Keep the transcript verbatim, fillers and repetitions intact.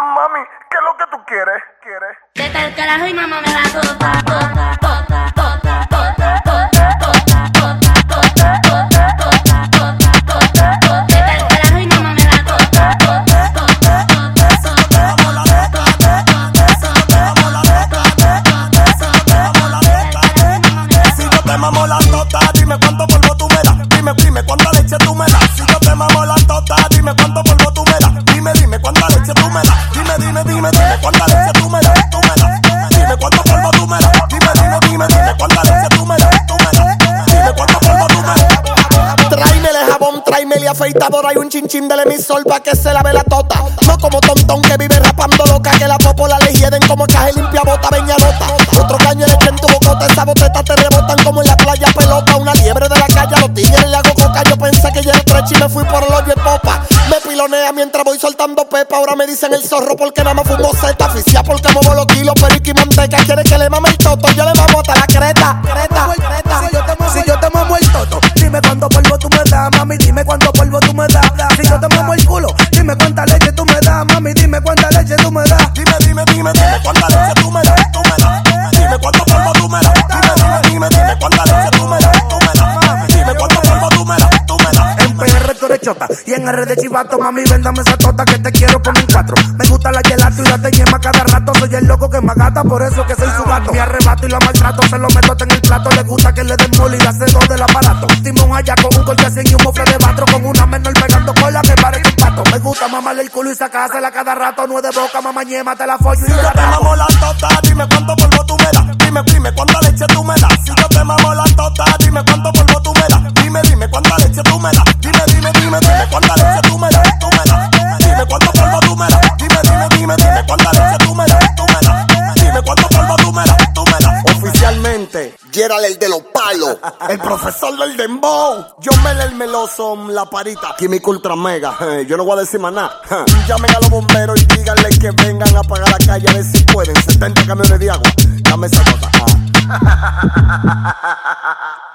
Mami, ¿qué es lo que tú quieres? ¿Quieres? Vete al carajo y mamá me la tota, tota, tota, tota, tota, tota, tota, tota, tota, tota, tota, tota, tota, tota. Vete al carajo y mamá me la tota, tota, tota, tota, tota, Si yo te mamo la tota, dime cuánto polvo tú me das. Dime, dime cuánta leche tú me das. Si yo te mamo la tota, dime cuánto polvo tú me das. Dime, dime cuánta leche tú me das. Dime, dime, dime, dime cuánta leche tú me das. Tú me das. Dime cuánto polvo tú me das. Dime, dime, dime, dime cuánta leche tú me das. Tú me das. Dime cuánto polvo tú me das. Tráemele jabón, tráemele afeitadora y un chinchín del emisor pa' que se lave la tota. No como tontón que vive rapando loca, que la popola le hieden como caje limpia bota beñadota. Otro caño le echen tu bocota, esa boteta te rebotan como en la playa pelota. Una liebre de la calle, a los tigres le hago coca. Yo pensé que ya era trecho y me fui por el hoyo de popa. Me pilonea mientras voy soltando pepa. Ahora me dicen el zorro porque nada más fumo seta. Oficial porque muevo los kilos, perico y manteca. Quiere que le mame el toto, yo le mamo hasta la creta. Creta, creta. Si yo te mamo, si yo te mamo el toto, dime cuánto polvo tú me das, mami, dime cuánto polvo tú me das. Si yo te mamo el culo, dime cuánta leche tú me das, mami, dime cuánta leche tú me das. Dime, dime, dime, dime cuánta leche tú me das. Tú me das. Dime cuánto polvo tú me das. Dime, dime, dime, dime cuánta leche tú me das. Tú me das. Dime cuánto polvo tú me das. Tú me das. En P R tú eres chota y en R de chivato, mami, véndame esa tota que te quiero poner en cuatro. Me gusta la gelato y la te yema cada rato. Soy el loco que me agata, por eso que soy su gato. Me arrebato y la maltrato, se lo meto en el plato. Le gusta que le den mole y la cedo del aparato. Timón allá con un corte y un mofle de batro. Con una menor pegando cola que parece un pato. Me gusta mamarle el culo y sacársela cada rato. No es de boca, mamá ñema, te la follo y Si yo la te rajo. mamo la tota, dime cuánto polvo tú me das. Dime, dime cuánta leche tú me das. Si yo te mamo la tota, dime cuánto polvo tú me das. Dime, dime cuánta leche tú me das. Dime, dime, dime, dime cuánta leche tú me das. Tú me das. Dime cuánto polvo tú me das. Dime, dime, dime, dime cuánta leche tú me das. Tú me das. Dime cuánto polvo tú me das. Tú me das. Oficialmente, Gerald el de los palos. El profesor del dembow. Yo me el meloso, la parita. Químico ultra mega. Eh, Yo no voy a decir más nada. Eh, Llamen a los bomberos y díganle que vengan a apagar la calle a ver si pueden. setenta camiones de agua. Dame esa nota. Ah.